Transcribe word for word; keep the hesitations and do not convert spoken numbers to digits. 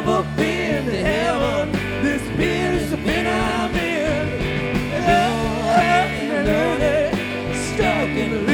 never been to heaven. This is the pen I'm in. And early, stuck in the